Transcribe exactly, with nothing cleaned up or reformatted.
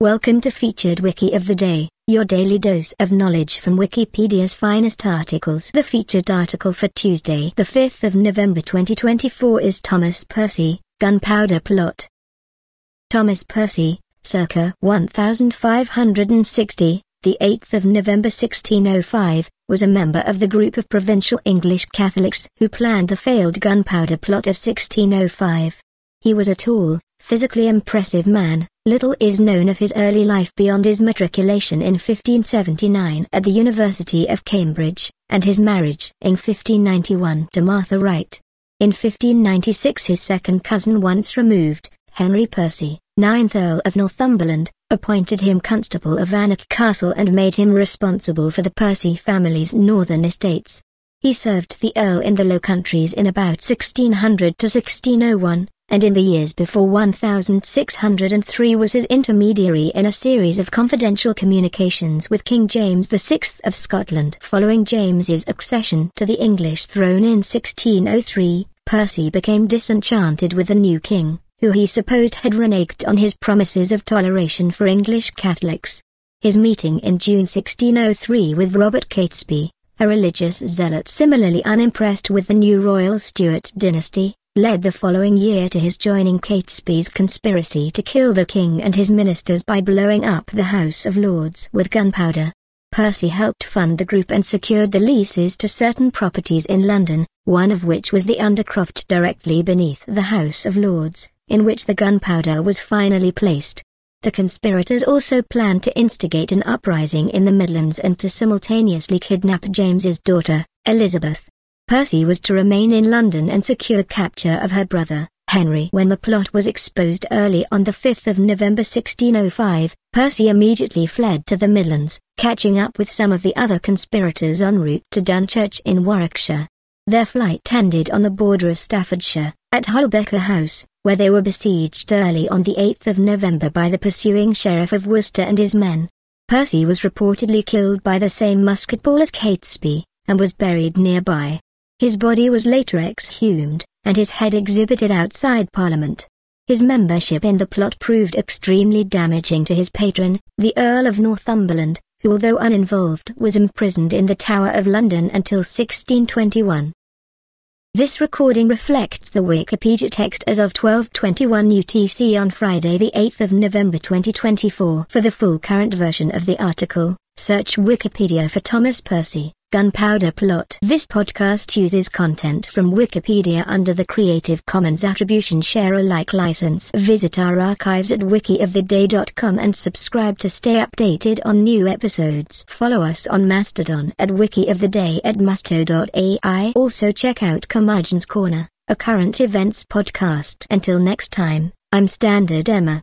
Welcome to Featured Wiki of the Day, your daily dose of knowledge from Wikipedia's finest articles. The featured article for Tuesday, the fifth of November twenty twenty-four is Thomas Percy, Gunpowder Plot. Thomas Percy, circa fifteen sixty, the eighth of November sixteen oh five, was a member of the group of provincial English Catholics who planned the failed Gunpowder Plot of sixteen oh five. He was a tall, physically impressive man. Little is known of his early life beyond his matriculation in fifteen seventy-nine at the University of Cambridge, and his marriage in fifteen ninety-one to Martha Wright. In fifteen ninety-six his second cousin once removed, Henry Percy, ninth Earl of Northumberland, appointed him Constable of Alnwick Castle and made him responsible for the Percy family's northern estates. He served the Earl in the Low Countries in about sixteen hundred to sixteen oh one. And in the years before sixteen oh three was his intermediary in a series of confidential communications with King James the sixth of Scotland. Following James's accession to the English throne in sixteen oh three, Percy became disenchanted with the new king, who he supposed had reneged on his promises of toleration for English Catholics. His meeting in June sixteen oh three with Robert Catesby, a religious zealot similarly unimpressed with the new royal Stuart dynasty, led the following year to his joining Catesby's conspiracy to kill the king and his ministers by blowing up the House of Lords with gunpowder. Percy helped fund the group and secured the leases to certain properties in London, one of which was the Undercroft directly beneath the House of Lords, in which the gunpowder was finally placed. The conspirators also planned to instigate an uprising in the Midlands and to simultaneously kidnap James's daughter, Elizabeth. Percy was to remain in London and secure capture of her brother, Henry. When the plot was exposed early on the fifth of November sixteen oh five, Percy immediately fled to the Midlands, catching up with some of the other conspirators en route to Dunchurch in Warwickshire. Their flight ended on the border of Staffordshire, at Hulbecker House, where they were besieged early on the eighth of November by the pursuing Sheriff of Worcester and his men. Percy was reportedly killed by the same musket ball as Catesby, and was buried nearby. His body was later exhumed, and his head exhibited outside Parliament. His membership in the plot proved extremely damaging to his patron, the Earl of Northumberland, who although uninvolved was imprisoned in the Tower of London until sixteen twenty-one. This recording reflects the Wikipedia text as of twelve twenty-one U T C on Friday the eighth of November twenty twenty-four. For the full current version of the article, search Wikipedia for Thomas Percy, Gunpowder Plot. This podcast uses content from Wikipedia under the Creative Commons Attribution Share Alike license. Visit our archives at wiki of the day dot com and subscribe to stay updated on new episodes. Follow us on Mastodon at wikioftheday at musto dot A I. Also check out Curmudgeon's Corner, a current events podcast. Until next time, I'm Standard Emma.